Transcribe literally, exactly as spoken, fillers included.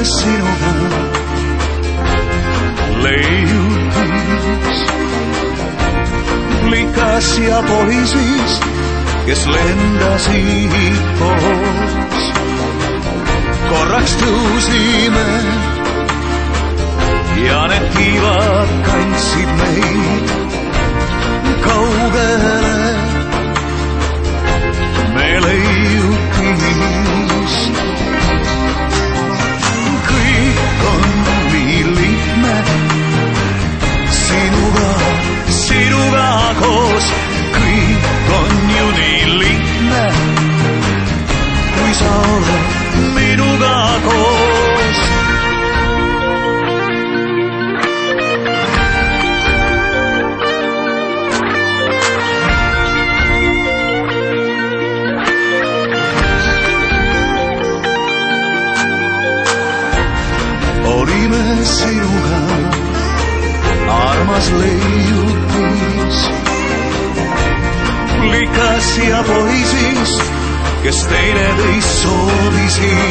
sinuga leiutis. Plikas ja poisis, kes lendasid koos. Korraks tõusime ja need tiivad kandsid meid kaugele. Me leiutis. Kõik on nii lihtne sinuga, sinuga koos. Kõik on ju nii lihtne, kui sa oled minuga koos. Olime sinuga armas leiutis. Plikas ja poisis, kes teineteist soovisid.